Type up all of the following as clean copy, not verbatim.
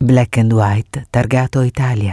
Black and White, targato Italia.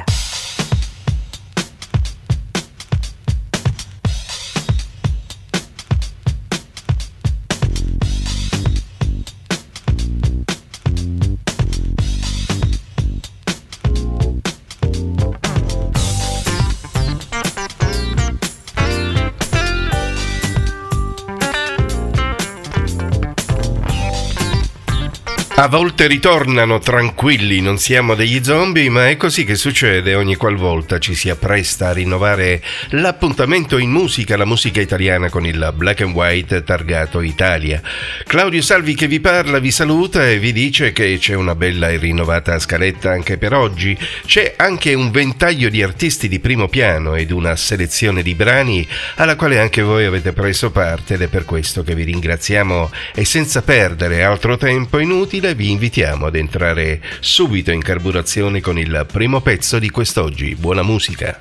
A volte ritornano tranquilli, non siamo degli zombie, ma è così che succede ogni qualvolta ci si appresta a rinnovare l'appuntamento in musica, la musica italiana con il Black and White targato Italia. Claudio Salvi che vi parla, vi saluta e vi dice che c'è una bella e rinnovata scaletta anche per oggi. C'è anche un ventaglio di artisti di primo piano ed una selezione di brani alla quale anche voi avete preso parte ed è per questo che vi ringraziamo e senza perdere altro tempo inutile vi invitiamo ad entrare subito in carburazione con il primo pezzo di quest'oggi. Buona musica!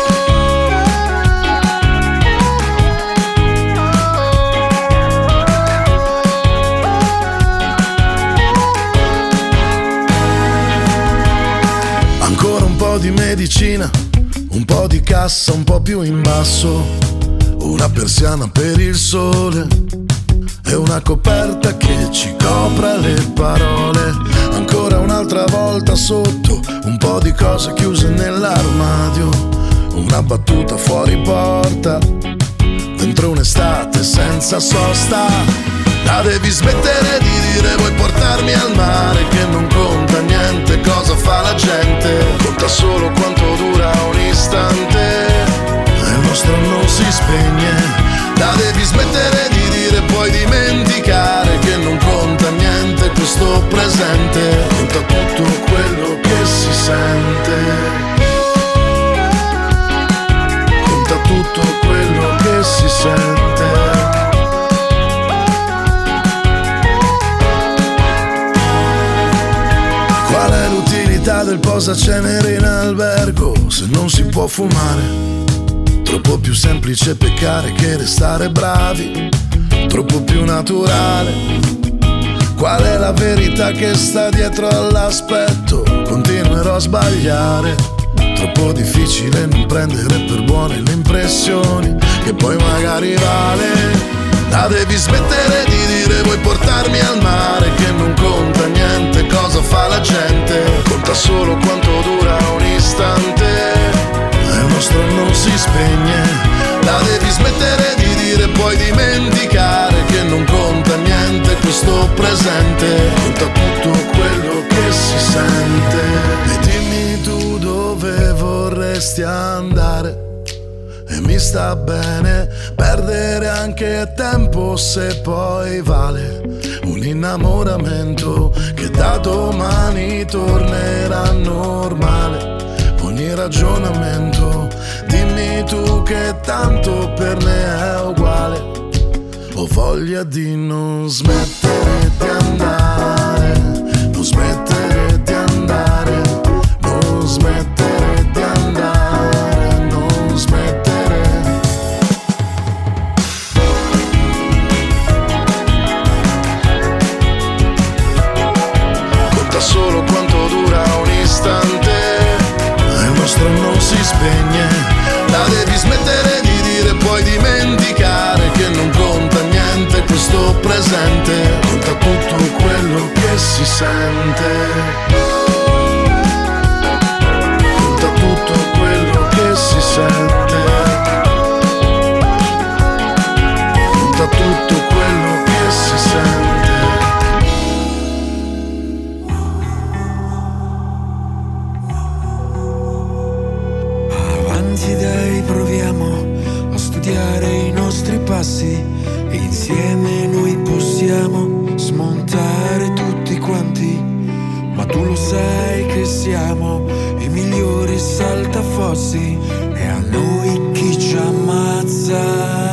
Ancora un po' di medicina, un po' di cassa, un po' più in basso, una persiana per il sole e una coperta che ci copra le parole. Ancora un'altra volta sotto, un po' di cose chiuse nell'armadio, una battuta fuori porta, dentro un'estate senza sosta. La devi smettere di dire vuoi portarmi al mare, che non conta niente cosa fa la gente, conta solo quanto dura un istante e il nostro non si spegne. La devi smettere di dire puoi dimenticare che non conta niente questo presente, conta tutto quello che si sente, conta tutto quello che si sente. Qual è l'utilità del posacenere in albergo se non si può fumare? Troppo più semplice peccare che restare bravi, troppo più naturale. Qual è la verità che sta dietro all'aspetto? Continuerò a sbagliare. Troppo difficile non prendere per buone le impressioni che poi magari vale. La devi smettere di dire vuoi portarmi al mare, che non conta niente cosa fa la gente, conta solo quanto dura un istante e il nostro non si spegne. La devi smettere di dire puoi dimenticare che non conta niente questo presente, conta tutto quello che si sente. E dimmi tu dove vorresti andare, e mi sta bene perdere anche tempo se poi vale un innamoramento che da domani tornerà normale. Ogni ragionamento, dimmi tu che tanto per me è uguale. Ho voglia di non smettere di andare, non smettere di andare, non smettere di andare, non smettere. Conta solo quanto dura un istante, il nostro non si spegne. La devi smettere di dire puoi dimenticare che non conta niente questo presente, conta tutto quello che si sente, conta tutto quello che si sente, conta tutto quello che si sente. Dai, proviamo a studiare i nostri passi e insieme noi possiamo smontare tutti quanti. Ma tu lo sai che siamo i migliori saltafossi e a noi chi ci ammazza.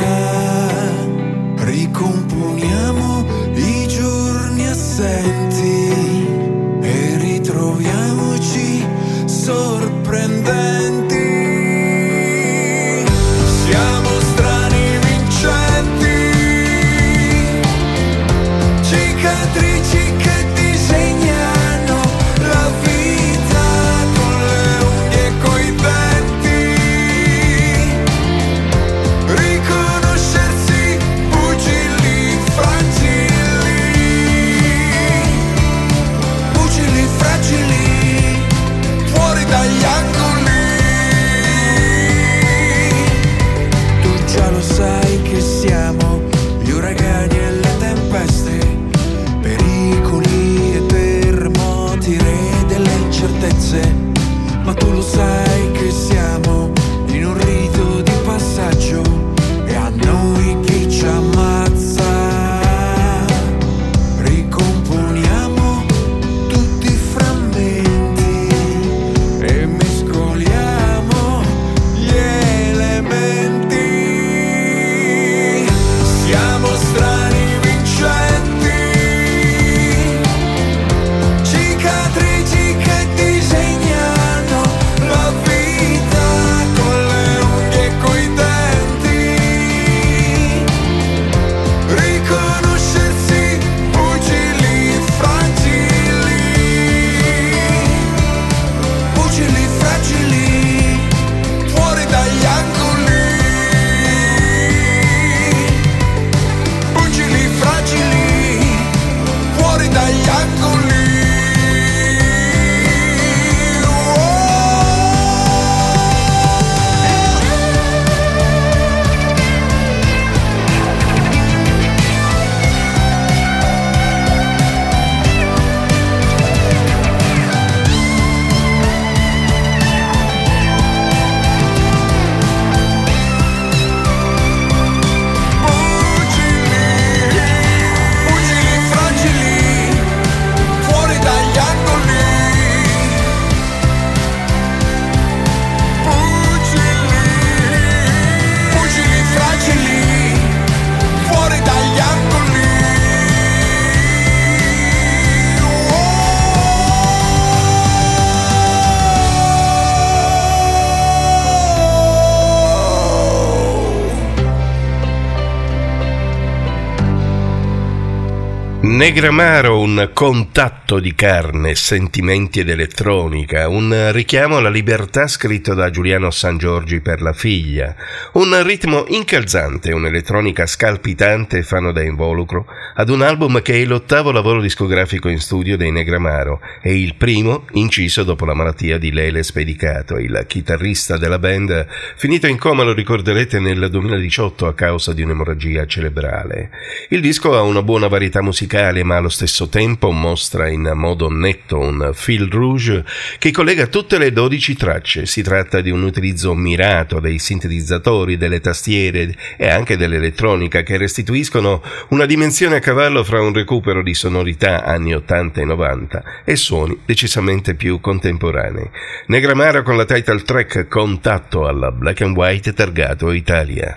Ricomponiamo i giorni assenti e ritroviamoci sorprendenti. Siamo strani vincenti, cicatrici che disegnano la vita. certezze, ma tu lo sai che siamo in un rito di passaggio e a noi chi ci ammazza. Ricomponiamo tutti i frammenti e mescoliamo gli elementi. Siamo strani vincenti, cicatrici che disegnano la vita con le unghie e coi denti. Riconoscersi pugili fragili, pugili fragili, fuori dagli angoli. Pugili fragili, fuori dagli angoli. Pugili fragili, fuori dagli angoli. Pugili fragili, fuori dagli angoli. Negramaro, un contatto di carne, sentimenti ed elettronica, un richiamo alla libertà scritto da Giuliano Sangiorgi per la figlia, un ritmo incalzante, un'elettronica scalpitante fanno da involucro ad un album che è l'8º lavoro discografico in studio dei Negramaro e il primo inciso dopo la malattia di Lele Spedicato, il chitarrista della band finito in coma, lo ricorderete, nel 2018 a causa di un'emorragia cerebrale. Il disco ha una buona varietà musicale, ma allo stesso tempo mostra in modo netto un fil rouge che collega tutte le 12 tracce. Si tratta di un utilizzo mirato dei sintetizzatori, delle tastiere e anche dell'elettronica che restituiscono una dimensione a cavallo fra un recupero di sonorità anni 80 e 90 e suoni decisamente più contemporanei. Negramaro con la title track Contatto alla Black and White targato Italia.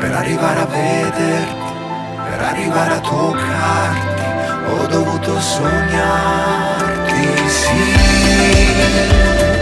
per arrivare a vederti, per arrivare a toccarti, ho dovuto sognarti, sì.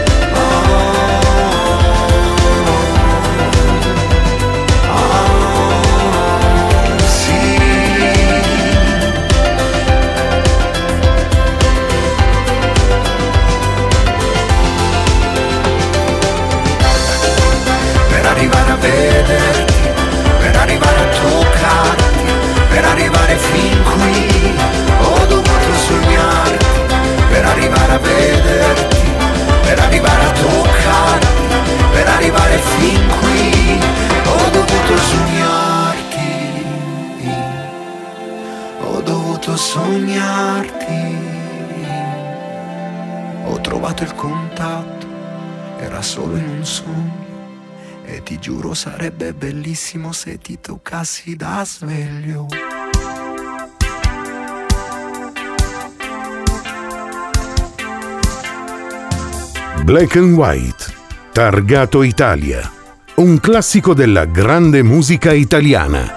Per arrivare a vederti, per arrivare a toccarti, per arrivare fin qui, ho dovuto sognarti, per arrivare a vederti, per arrivare a toccarti, per arrivare fin qui, ho dovuto sognarti, ho dovuto sognarti, ho trovato il contatto, era solo in un sogno. E ti giuro sarebbe bellissimo se ti toccassi da sveglio. Black and White, Targato Italia, un classico della grande musica italiana.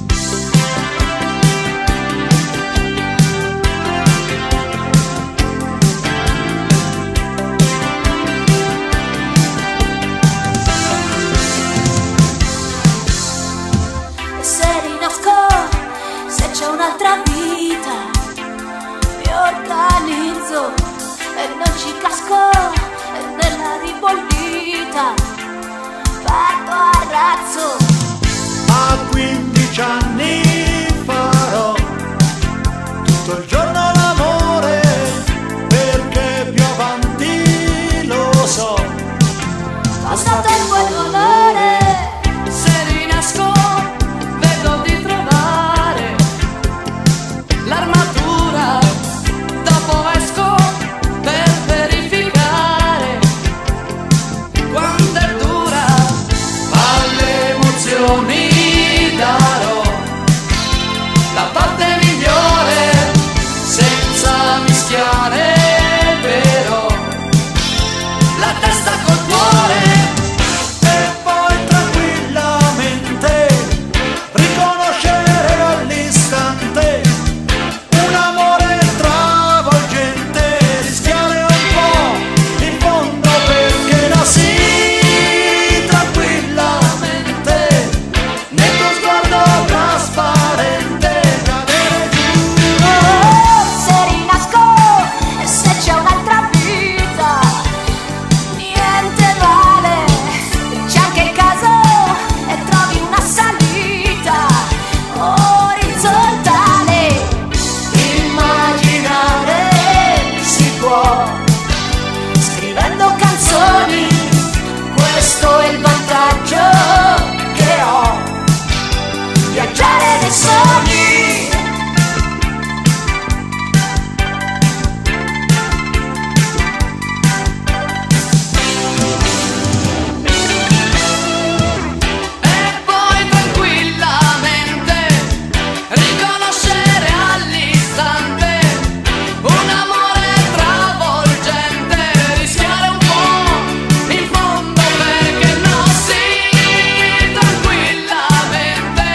A 15 anni farò tutto il giorno l'amore, perché più avanti lo so. Basta tempo e dolore, se rinasco vedo di trovare l'armatura, dopo esco per verificare quanto è dura. Alle emozioni darò la parte migliore, senza mischiare però la testa col cuore. E poi tranquillamente riconoscere all'istante un amore travolgente, rischiare un po' in fondo perché no, sì. Questo è il vantaggio che ho, viaggiare nei sogni. E poi tranquillamente riconoscere all'istante un amore travolgente, rischiare un po' in fondo perché no, sì, tranquillamente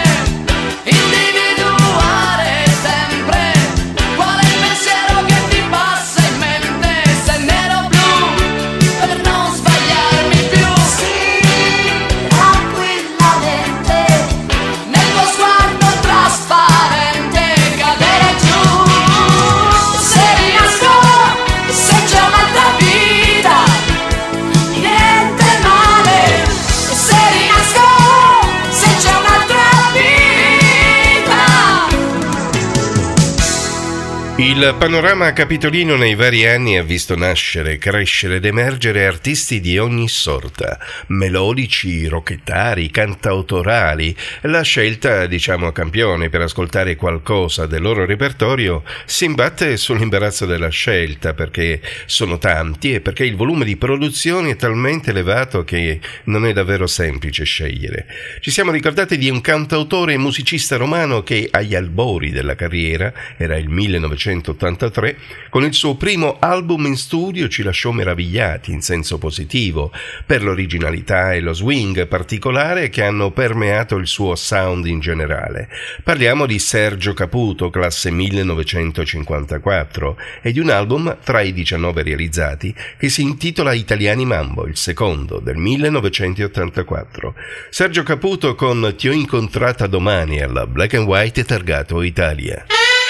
individuare sempre qual è il pensiero che ti passa in mente, se nero o blu, per non sbagliarmi più. Sì, tranquillamente nel tuo sguardo trasparente cadere giù. Se riesco, se c'è un'altra vita, niente male. Se riesco, se c'è un'altra vita. Il panorama capitolino nei vari anni ha visto nascere, crescere ed emergere artisti di ogni sorta, melodici, rocchettari, cantautorali. La scelta, diciamo a campione, per ascoltare qualcosa del loro repertorio si imbatte sull'imbarazzo della scelta, perché sono tanti e perché il volume di produzioni è talmente elevato che non è davvero semplice scegliere. Ci siamo ricordati di un cantautore e musicista romano che agli albori della carriera, era il 1900 1983, con il suo primo album in studio ci lasciò meravigliati in senso positivo per l'originalità e lo swing particolare che hanno permeato il suo sound in generale. Parliamo di Sergio Caputo, classe 1954, e di un album tra i 19 realizzati che si intitola Italiani Mambo, il secondo del 1984. Sergio Caputo con Ti ho incontrata domani alla Black and White targato Italia.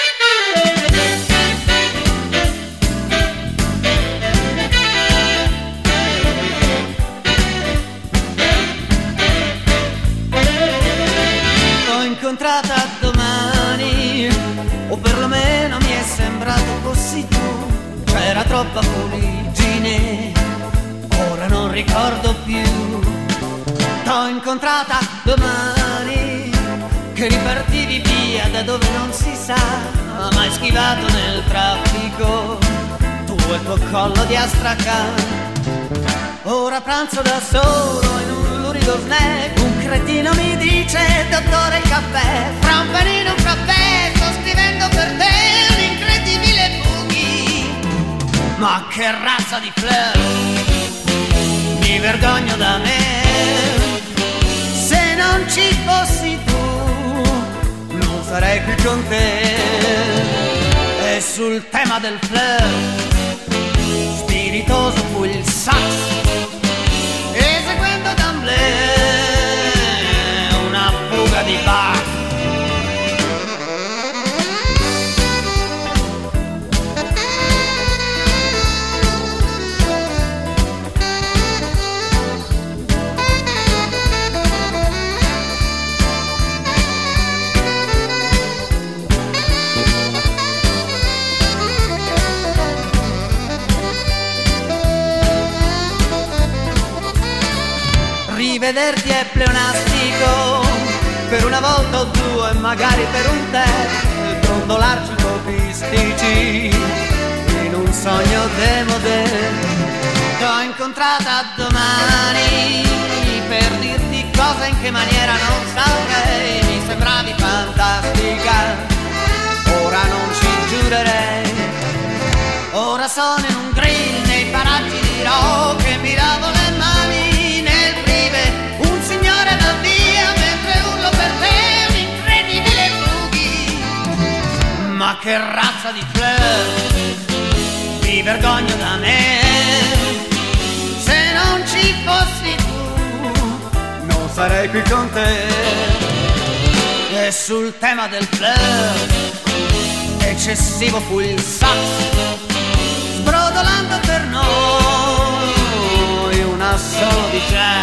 L'ho incontrata domani, o perlomeno mi è sembrato fossi tu. C'era troppa fuliggine, ora non ricordo più. T'ho incontrata domani, che ripartivi via da dove non si sa, mai schivato nel traffico, tu e il tuo collo di Astracan. Ora pranzo da solo in un lurido snack, un cretino mi dice dottore il caffè, fra un panino e un caffè sto scrivendo per te un incredibile boogie. Ma che razza di flirt, mi vergogno da me, se non ci fossi tu non sarei qui con te. E sul tema del flirt spiritoso fu il sax, eseguendo d'amblè una fuga di Bach. Rivederti è pleonastico, per una volta o due, magari per un tè, brondolarci copistici in un sogno demodè. T'ho incontrata domani per dirti cosa, in che maniera non saprei, mi sembravi fantastica, ora non ci giurerei. Ora sono in un grill nei paraggi di Rock e mi lavo le mani nel prive, un signore va via mentre urlo per te un incredibile boogie. Ma che razza di flirt, mi vergogno da me, se non ci fossi tu non sarei qui con te. E sul tema del flirt eccessivo fu il sax, sbrodolando per noi un assolo di jazz.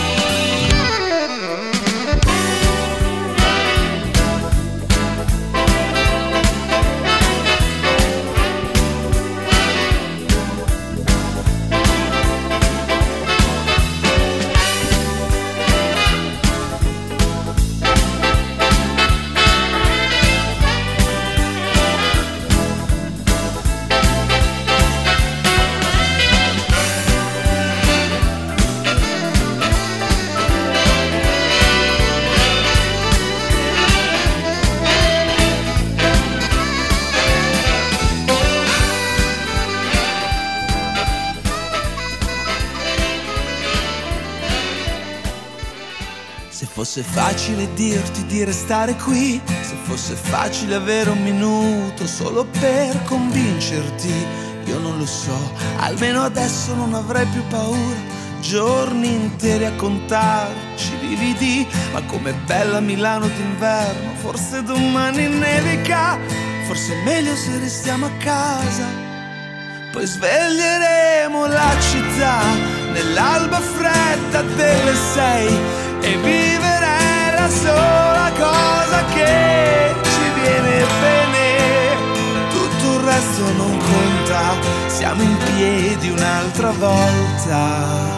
Se fosse facile dirti di restare qui, se fosse facile avere un minuto solo per convincerti, io non lo so, almeno adesso non avrei più paura, giorni interi a contarci lividi, ma com'è bella Milano d'inverno, forse domani nevica, forse è meglio se restiamo a casa, poi sveglieremo la città nell'alba fredda delle 6 e vivere la sola cosa che ci viene bene, tutto il resto non conta, siamo in piedi un'altra volta.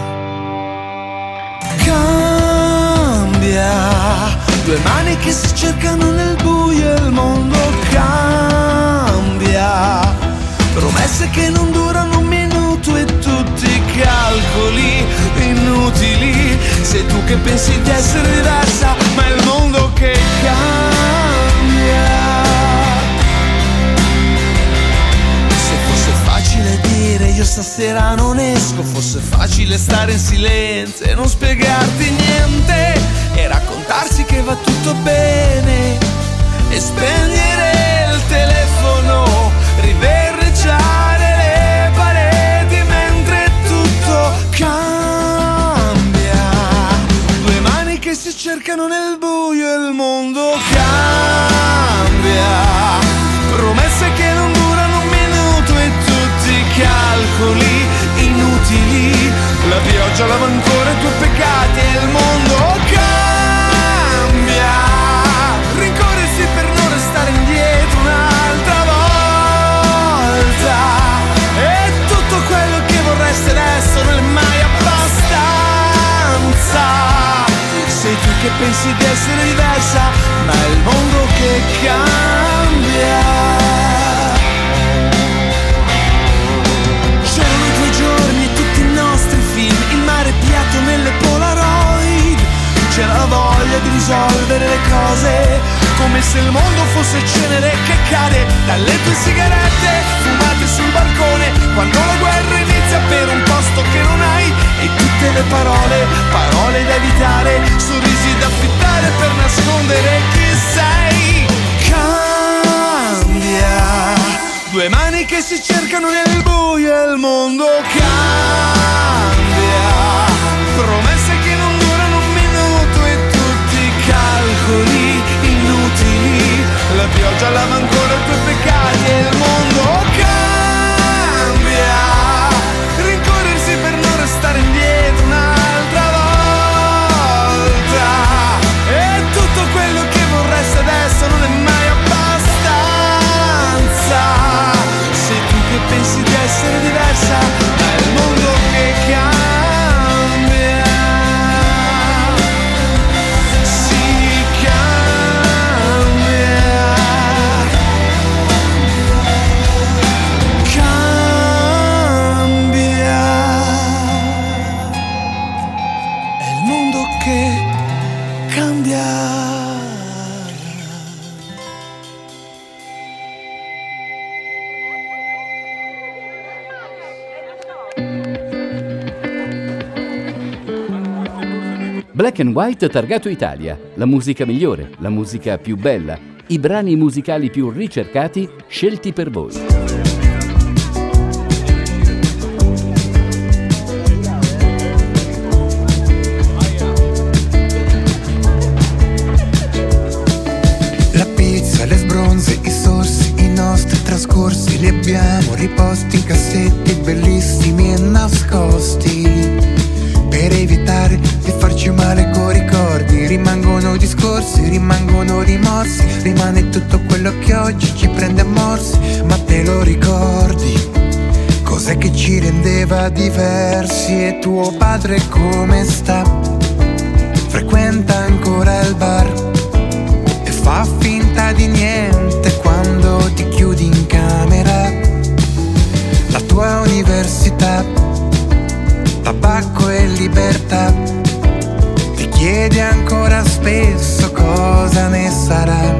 Cambia, due mani che si cercano nel buio e il mondo cambia, promesse che non durano un minuto e tutti i calcoli inutili, sei tu che pensi di essere diversa ma è il mondo che cambia. stasera non esco. Fosse facile stare in silenzio e non spiegarti niente, e raccontarsi che va tutto bene, e spegnere il telefono, riverciare le pareti mentre tutto cambia. Due mani che si cercano nel buio e il mondo cambia. Promesse che non durano un minuto e tutti i calcoli inutili. La pioggia lava ancora i tuoi peccati e il mondo cambia. Rincorrersi per non restare indietro un'altra volta. E tutto quello che vorresti adesso non è mai abbastanza. Sei tu che pensi di essere diversa, ma è il mondo che cambia. C'erano i tuoi giorni e tutti i nostri film, il mare piatto nelle Polaroid. C'era la voglia di risolvere le cose, come se il mondo fosse cenere che cade dalle tue sigarette fumate sul balcone. Quando la guerra inizia per un posto che non hai, e tutte le parole, parole da evitare, sorrisi da affittare per nascondere chi sei. Cambia. Due mani che si cercano nel buio e il mondo cambia. Promesse che non durano un minuto e tutti i calcoli inutili. La pioggia lava ancora i tuoi peccati e il mondo cambia. Rincorrersi per non restare indietro un'altra volta. E tutto quello che vorresti adesso non è mai abbastanza. Sei tu che pensi di essere diversa, ma è il mondo che cambia. Si cambia. Cambia. È il mondo che cambia. Black and White Targato Italia, la musica migliore, la musica più bella, i brani musicali più ricercati scelti per voi. La pizza, le sbronze, i sorsi, i nostri trascorsi li abbiamo riposti in cassetti bellissimi e nascosti. Per evitare di farci male coi ricordi, rimangono discorsi, rimangono rimorsi, rimane tutto quello che oggi ci prende a morsi. Ma te lo ricordi? Cos'è che ci rendeva diversi? E tuo padre come sta? Frequenta ancora il bar e fa finta di niente quando ti chiudi in camera. La tua università, tabacco e libertà, ti chiedi ancora spesso cosa ne sarà.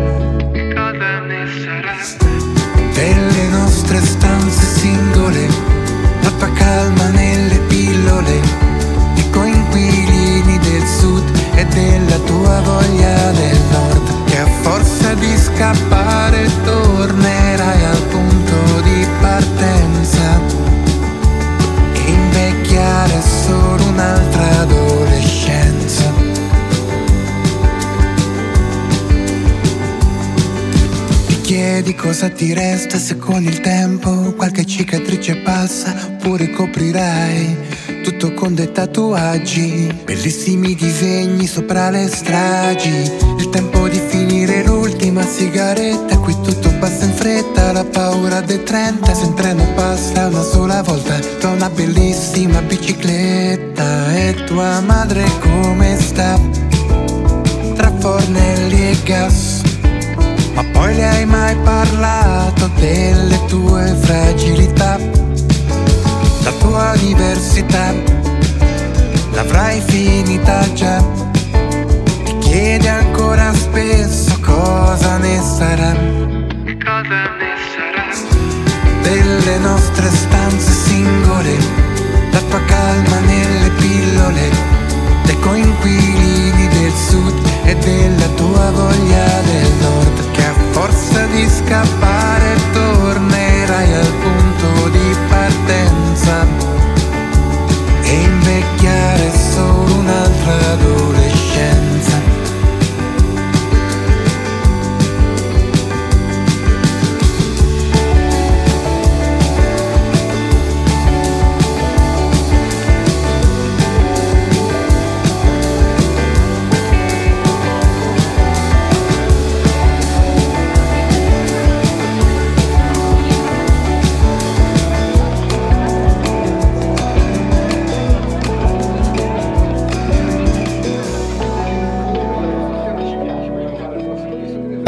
Delle nostre stanze singole, la tua calma nelle pillole, i coinquilini del sud e della tua voglia del nord, che a forza di scappare tornerai al punto di partenza. Invecchiare è solo un'altra adolescenza. Ti chiedi cosa ti resta se con il tempo qualche cicatrice passa, oppure coprirai tutto con dei tatuaggi, bellissimi disegni sopra le stragi. Il tempo di finire l'ultima sigaretta, qui tutto passa in fretta, la paura dei 30. Se in treno passa una sola volta, da una bellissima bicicletta. E tua madre come sta? Tra fornelli e gas. Ma poi le hai mai parlato delle tue fragilità? La tua università l'avrai finita già. Ti chiedi ancora spesso cosa ne sarà. Delle nostre stanze singole,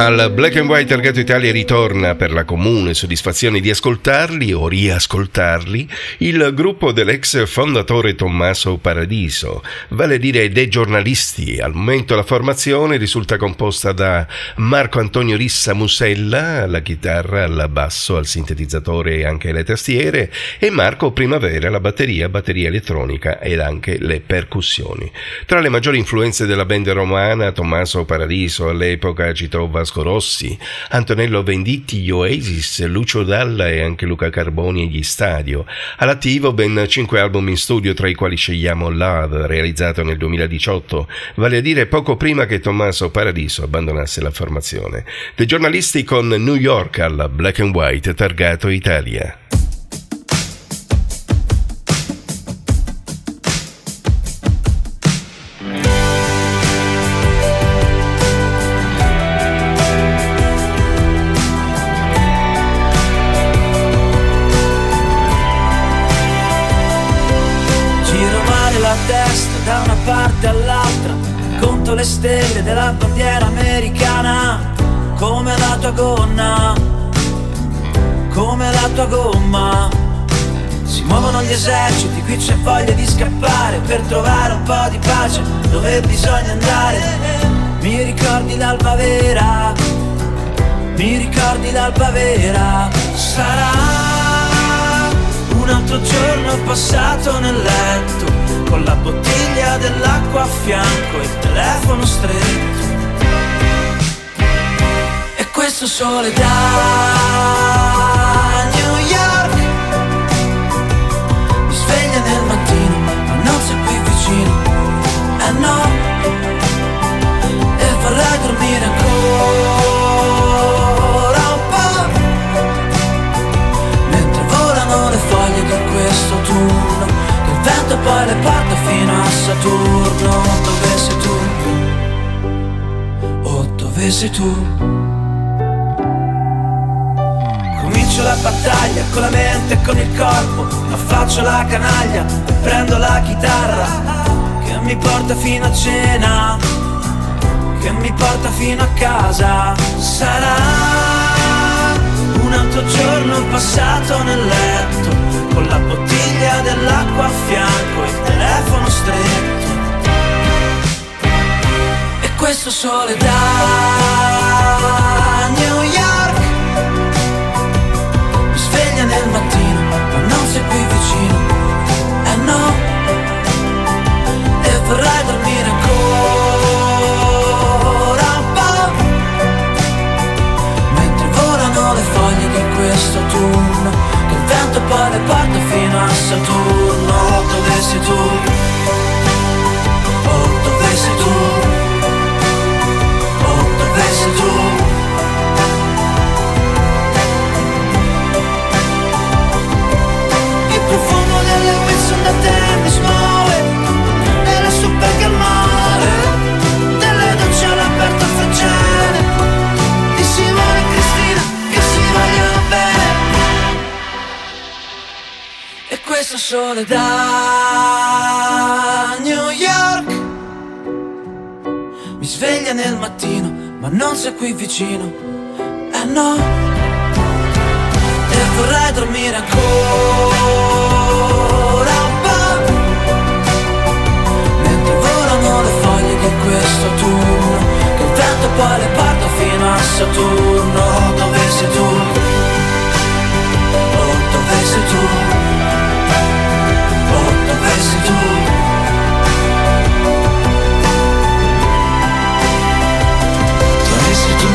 Al Black and White Targato Italia ritorna, per la comune soddisfazione di ascoltarli o riascoltarli, il gruppo dell'ex fondatore Tommaso Paradiso, vale a dire dei giornalisti. Al momento la formazione risulta composta da Marco Antonio Rissa Musella alla chitarra, al basso, al sintetizzatore e anche alle tastiere, e Marco Primavera alla batteria elettronica ed anche le percussioni. Tra le maggiori influenze della band romana, Tommaso Paradiso all'epoca citò Vasco Rossi, Antonello Venditti, gli Oasis, Lucio Dalla e anche Luca Carboni e gli Stadio. All'attivo ben 5 album in studio, tra i quali scegliamo Love, realizzato nel 2018, vale a dire poco prima che Tommaso Paradiso abbandonasse la formazione. Dei giornalisti con New York alla Black and White Targato Italia. Da una parte all'altra conto le stelle della bandiera americana, come la tua gonna, come la tua gomma. Si muovono gli eserciti, qui c'è voglia di scappare per trovare un po' di pace dove bisogna andare. Mi ricordi l'alba vera, mi ricordi l'alba vera. Sarà un altro giorno passato nel letto, con la bottiglia dell'acqua a fianco e il telefono stretto. E questo sole da New York mi sveglia nel mattino, ma non sei qui vicino. Eh no, e vorrei dormire ancora un po', mentre volano le foglie di questo autunno, che il vento poi le porta fino a Saturno. Dove sei tu? Oh, dove sei tu? Comincio la battaglia con la mente e con il corpo, ma faccio la canaglia e prendo la chitarra che mi porta fino a cena, che mi porta fino a casa. Sarà un altro giorno passato nel letto, con la bottiglia dell'acqua a fianco e il telefono stretto. E questo sole da New York mi sveglia nel mattino, ma non sei qui vicino. Eh no, e vorrei dormire ancora un po', mentre volano le foglie di questo autunno, che il vento poi le porta fino a Saturno. Dove sei tu? Oh, dove sei tu? Oh, dove sei tu? Il profumo delle Wilson da tennis muove, delle super al mare, delle docce all'aperto fagiane, di Simone e Cristina che si vogliono bene. E questo sole da New York mi sveglia nel mattino, ma non sei qui vicino. Eh no, e vorrei dormire ancora un po', mentre volano le foglie di questo autunno, che il vento poi le porta fino a Saturno. Dove sei tu? Oh, dove sei tu? Oh, dove sei tu? Dove sei tu?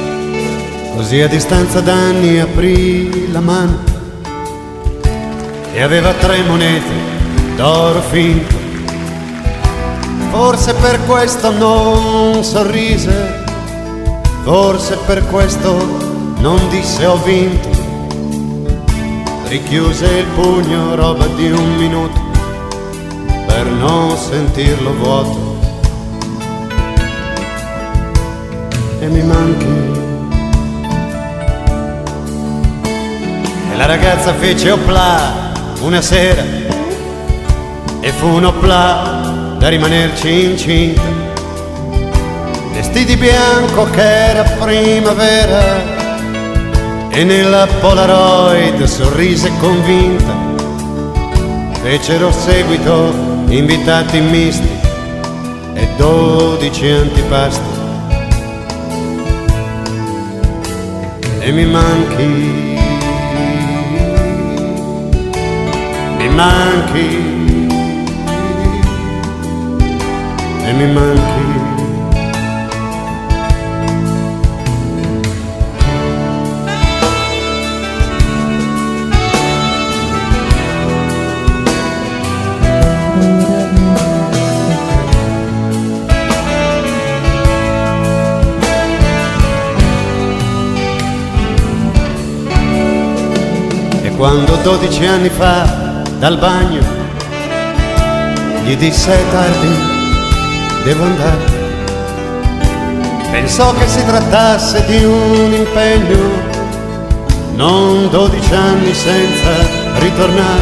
Così a distanza d'anni aprì la mano e aveva 3 monete d'oro finto. Forse per questo non sorrise, forse per questo non disse ho vinto. Richiuse il pugno, roba di 1 minuto, per non sentirlo vuoto. E mi manchi. E la ragazza fece opla una sera, e fu un opla da rimanerci incinta. Vestì di bianco che era primavera, e nella Polaroid sorrise convinta. Fecero seguito invitati misti e 12 antipasti. E mi manchi. Mi manchi e mi manchi. E quando 12 anni fa dal bagno gli disse è tardi, devo andare, pensò che si trattasse di un impegno, non 12 anni senza ritornare.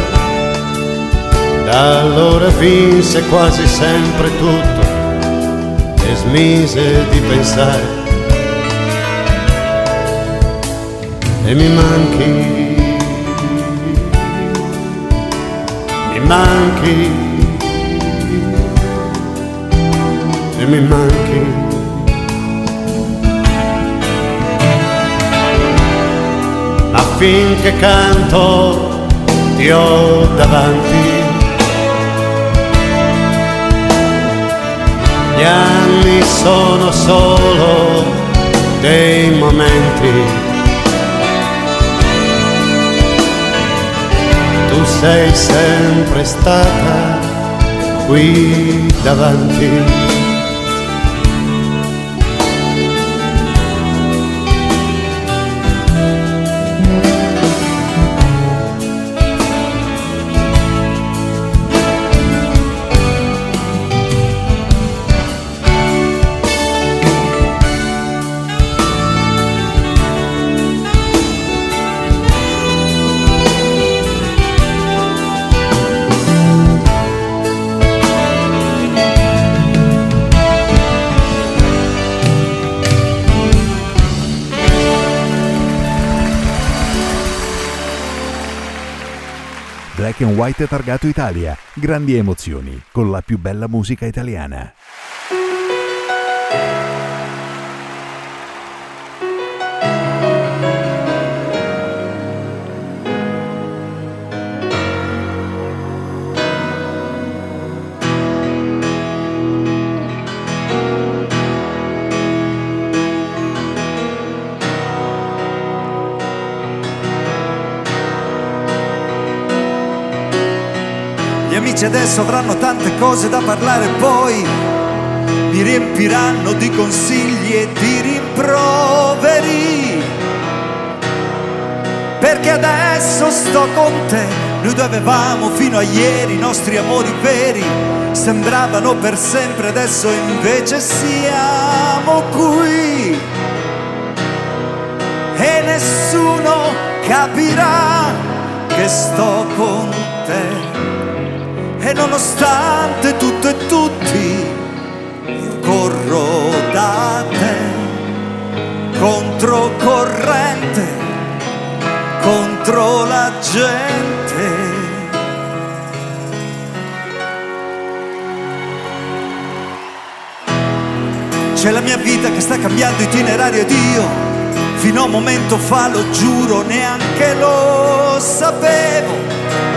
Da allora vinse quasi sempre tutto e smise di pensare. E mi manchi. Mi manchi e mi manchi. Ma finché canto ti ho davanti. Gli anni sono solo dei momenti. Tu sei sempre stata qui davanti. Black and White Targato Italia, grandi emozioni con la più bella musica italiana. Adesso avranno tante cose da parlare, poi mi riempiranno di consigli e di rimproveri, perché adesso sto con te. Noi due avevamo fino a ieri i nostri amori veri, sembravano per sempre, adesso invece siamo qui e nessuno capirà che sto con te. E nonostante tutto e tutti, io corro da te, controcorrente, contro la gente. C'è la mia vita che sta cambiando itinerario ed io, fino a un momento fa, lo giuro, neanche lo sapevo.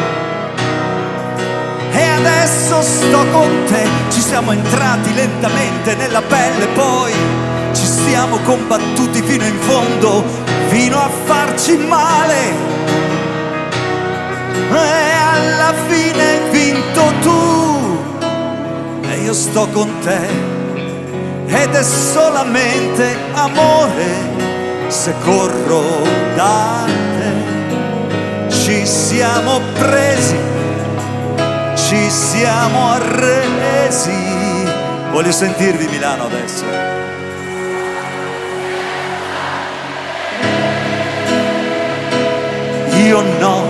E adesso sto con te, ci siamo entrati lentamente nella pelle, poi ci siamo combattuti fino in fondo, fino a farci male. E alla fine hai vinto tu e io sto con te ed è solamente amore se corro da te. Ci siamo presi, ci siamo arresi. Voglio sentirvi Milano adesso. Io no.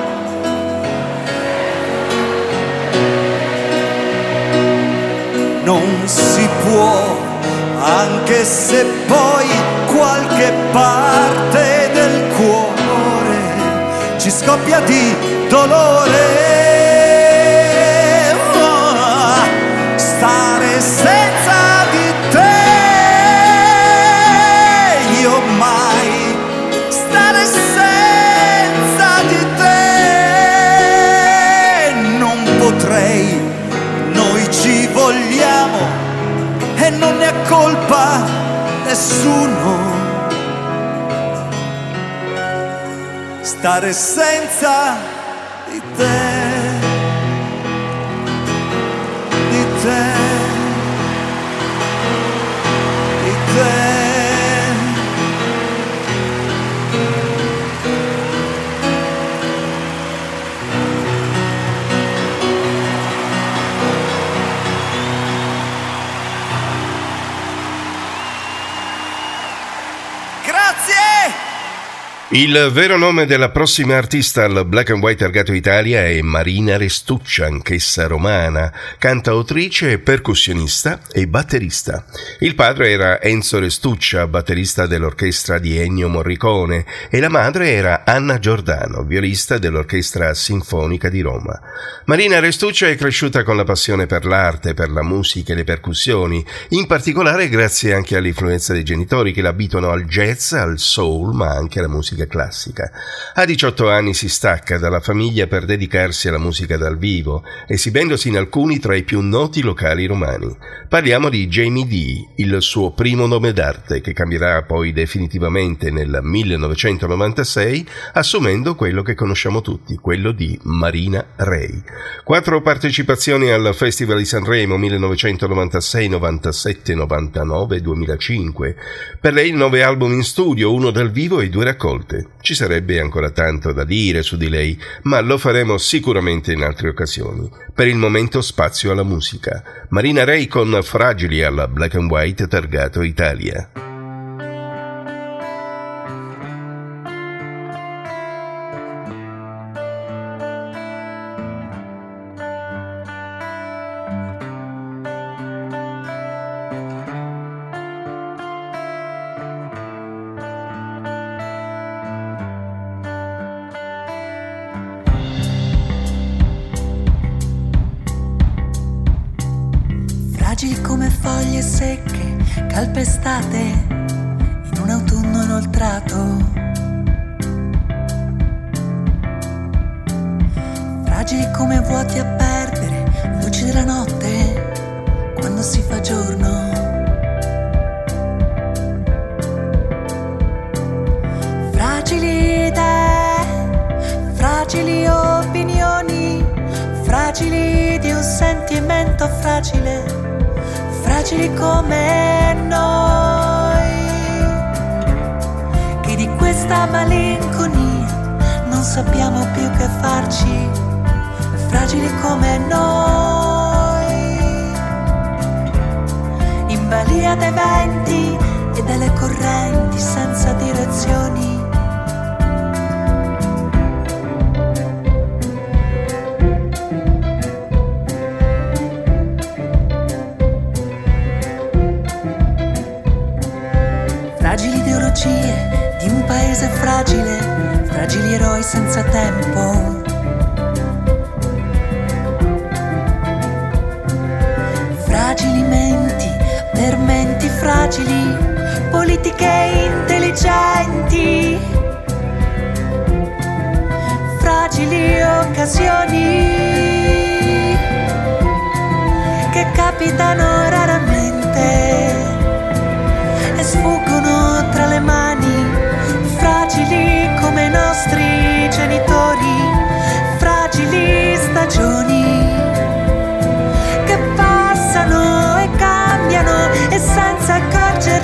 Non si può, anche se poi qualche parte del cuore ci scoppia di dolore. Stare senza di te, io mai stare senza di te non potrei. Noi ci vogliamo e non ne ha colpa nessuno. Stare senza di te. Il vero nome della prossima artista al Black and White Targato Italia è Marina Restuccia, anch'essa romana, cantautrice, percussionista e batterista. Il padre era Enzo Restuccia, batterista dell'orchestra di Ennio Morricone, e la madre era Anna Giordano, violista dell'Orchestra Sinfonica di Roma. Marina Restuccia è cresciuta con la passione per l'arte, per la musica e le percussioni, in particolare grazie anche all'influenza dei genitori che l'abituano al jazz, al soul, ma anche alla musica classica. A 18 anni si stacca dalla famiglia per dedicarsi alla musica dal vivo, esibendosi in alcuni tra i più noti locali romani. Parliamo di Jamie D, il suo primo nome d'arte, che cambierà poi definitivamente nel 1996, assumendo quello che conosciamo tutti, quello di Marina Ray. 4 partecipazioni al Festival di Sanremo 1996, 97, 99 e 2005. Per lei 9 album in studio, 1 dal vivo e 2 raccolte. Ci sarebbe ancora tanto da dire su di lei, ma lo faremo sicuramente in altre occasioni. Per il momento spazio alla musica. Marina Ray con Fragili alla Black and White Targato Italia. Fragili come foglie secche, calpestate in un autunno inoltrato. Fragili come vuoti a perdere, luci della notte, quando si fa giorno. Fragili idee, fragili opinioni, fragili di un sentimento fragile. Fragili come noi, che di questa malinconia non sappiamo più che farci. Fragili come noi, in balia dei venti e delle correnti senza direzioni. Fragili ideologie di un paese fragile, fragili eroi senza tempo. Fragili menti per menti fragili, politiche intelligenti. Fragili occasioni che capitano raramente e sfuggono tra le mani, fragili come i nostri genitori, fragili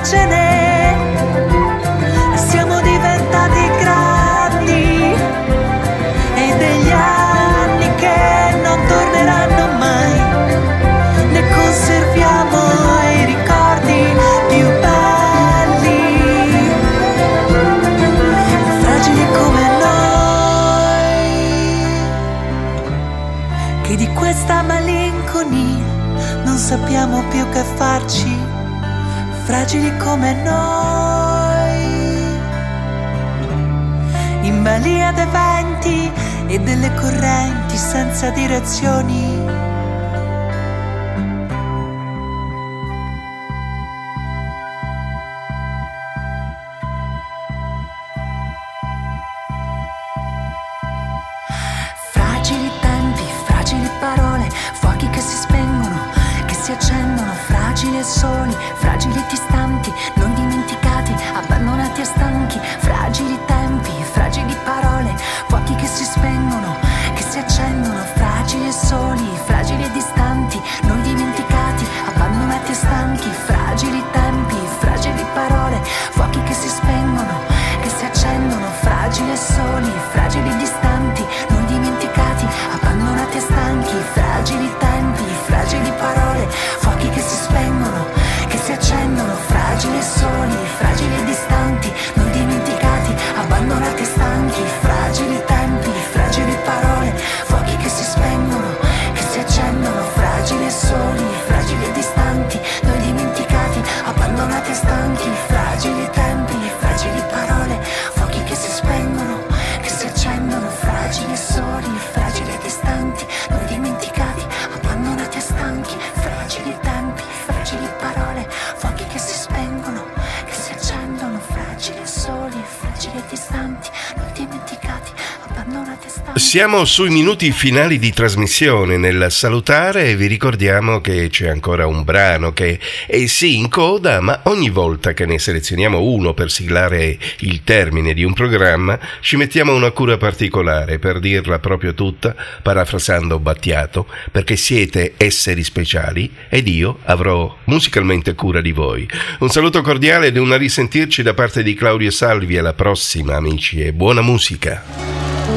andarcene. Siamo diventati grandi e degli anni che non torneranno mai, ne conserviamo i ricordi più belli, fragili come noi, che di questa malinconia non sappiamo più che farci, fragili come noi, in balia dei venti e delle correnti senza direzioni. Fragili tempi, fragili parole, fuochi che si spengono, che si accendono, fragili e soli, fragili e distanti, non dimenticati, abbandonati e stanchi, fragili tempi, fragili parole, fuochi che si spengono, che si accendono, fragili e soli, fragili e distanti, non dimenticati, abbandonati e stanchi, fragili tempi, fragili parole, fuochi che si spengono, che si accendono, fragili e soli, fragili e distanti, non dimenticati, abbandonati e stanchi, fragili tempi, fragili parole, fuochi che si spengono, che si accendono, fragili e soli, fragili e distanti, non dimenticati, abbandonati e stanchi, fragili tempi, fragili parole, fuochi che si spengono, che si accendono, fragili e soli, fragili e distanti, non dimenticati, abbandonati e stanchi, fragili tempi, fragili parole, fuochi che si spengono, che si accendono, fragili e soli, fragili e distanti, non dimenticati, abbandonati e stanchi, fragili tempi, fragili parole, fuochi che si spengono, che si accendono, fragili e soli, fragili e distanti, non dimenticati, abbandonati e stanchi. Siamo sui minuti finali di trasmissione. Nel salutare vi ricordiamo che c'è ancora un brano che è sì in coda, ma ogni volta che ne selezioniamo uno per siglare il termine di un programma ci mettiamo una cura particolare, per dirla proprio tutta, parafrasando Battiato, perché siete esseri speciali ed io avrò musicalmente cura di voi. Un saluto cordiale ed una risentirci da parte di Claudio Salvi. Alla prossima, amici, e buona musica.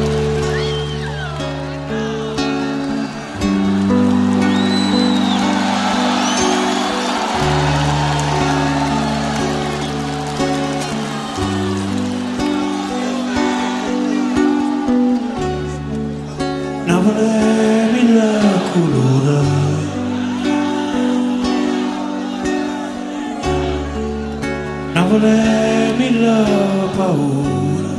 Non volevi la colora, non volevi la paura,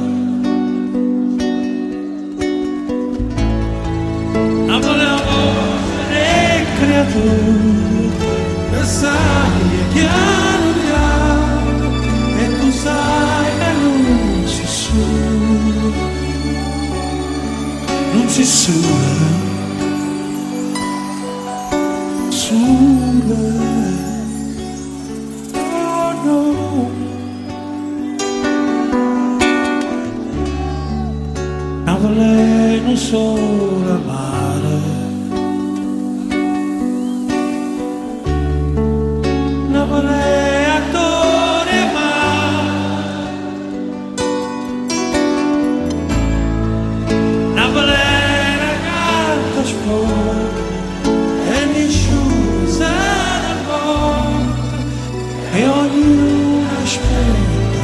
non volevo essere creatura, che sai è chiaro e tu sai che non si suona. Non si suona, suona, oh no. Non volevo non solo amare, non volevo attore amare, non volevo e nessuno sa del mondo e ognuno aspetta.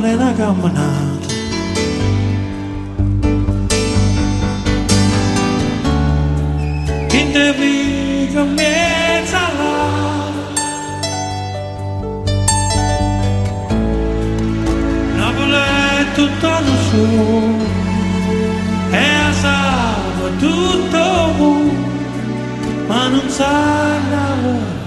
Napoli è una camminata. In te vivo in mezzo all'acqua. Napoli è tutto lo suo, e a salvo tutto il mondo, ma non sa Napoli.